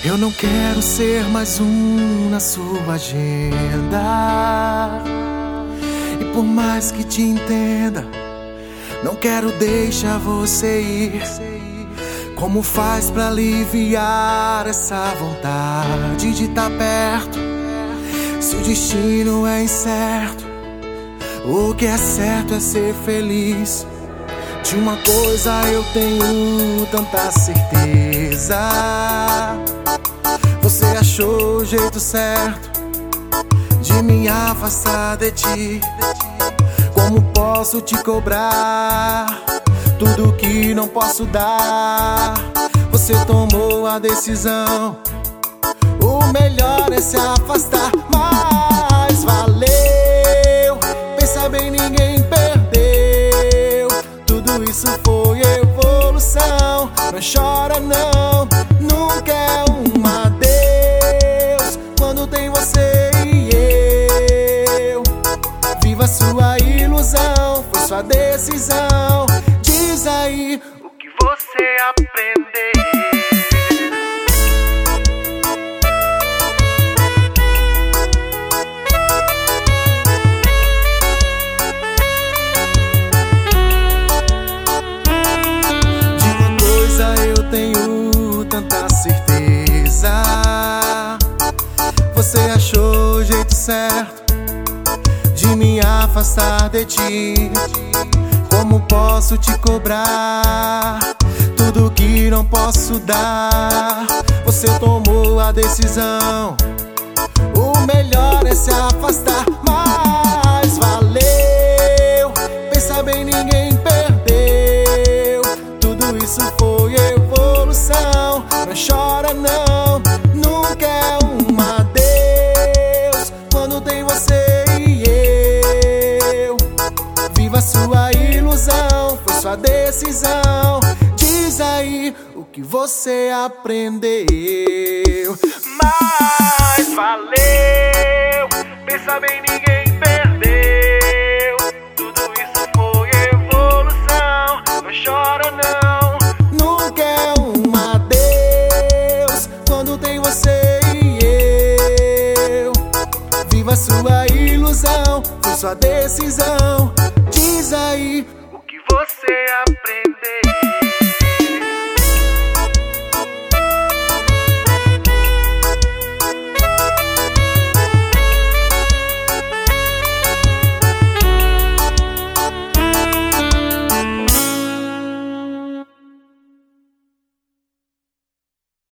Eu não quero ser mais um na sua agenda. E por mais que te entenda, não quero deixar você ir. Como faz pra aliviar essa vontade de estar perto? Se o destino é incerto, o que é certo é ser feliz. De uma coisa eu tenho tanta certeza: você achou o jeito certo de me afastar de ti. Como posso te cobrar tudo que não posso dar? Você tomou a decisão, o melhor é se afastar. Mas valeu, pensa bem, ninguém perdeu. Tudo isso foi evolução. Não chora não, nunca é um adeus quando tem você e eu. Viva sua ilusão, foi sua decisão. Diz aí o que você aprendeu. Eu tenho tanta certeza: você achou o jeito certo de me afastar de ti. Como posso te cobrar tudo que não posso dar? Você tomou a decisão, o melhor é se afastar. Mas valeu, pensa bem, ninguém perdeu. Tudo isso foi evolução. Não chora não, nunca é um adeus quando tem você e eu. Viva sua ilusão, foi sua decisão. Diz aí o que você aprendeu. Mas valeu, pensa bem, ninguém perdeu. Tudo isso foi evolução. Não chora não, nunca é um adeus quando tem você e eu. Viva sua ilusão, foi sua decisão. Diz aí